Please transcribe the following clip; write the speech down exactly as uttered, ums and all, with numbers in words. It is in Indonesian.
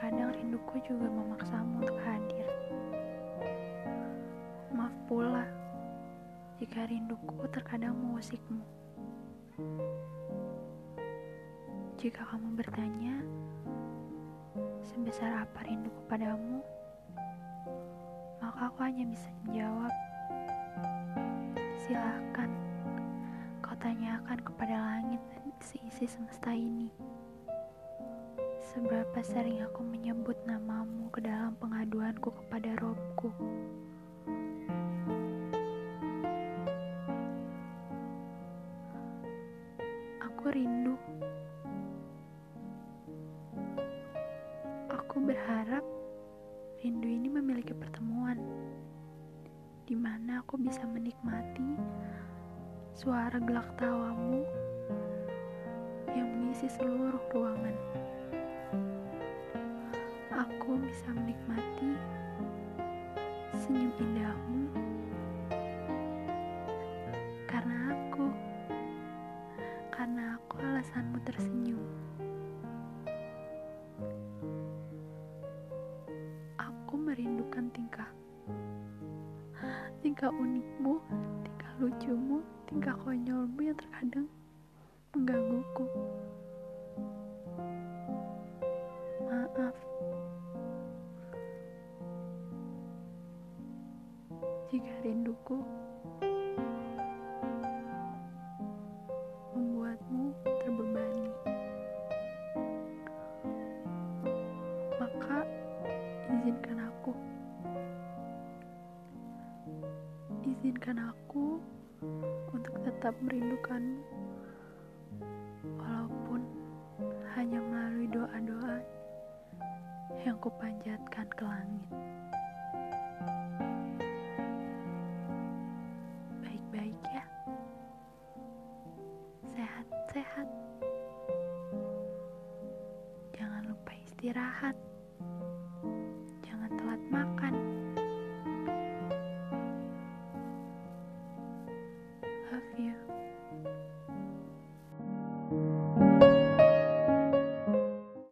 Terkadang rinduku juga memaksamu untuk hadir. Maaf pula jika rinduku terkadang mengusikmu. Jika kamu bertanya, sebesar apa rinduku padamu, maka aku hanya bisa menjawab, silahkan kau tanyakan kepada langit dan seisi semesta ini. Seberapa sering aku menyebut namamu ke dalam pengaduanku kepada Robku. Aku rindu. Aku berharap rindu ini memiliki pertemuan, di mana aku bisa menikmati suara gelak tawamu yang mengisi seluruh ruangan. Aku bisa menikmati senyum indahmu karena aku, karena aku alasanmu tersenyum. Aku merindukan tingkah, tingkah unikmu, tingkah lucumu, tingkah konyolmu yang terkadang menggangguku. Maaf jika rinduku membuatmu terbebani. Maka izinkan aku, izinkan aku untuk tetap merindukanmu, walaupun hanya melalui doa-doa yang kupanjatkan ke langit. Baik-baik ya, sehat-sehat, jangan lupa istirahat.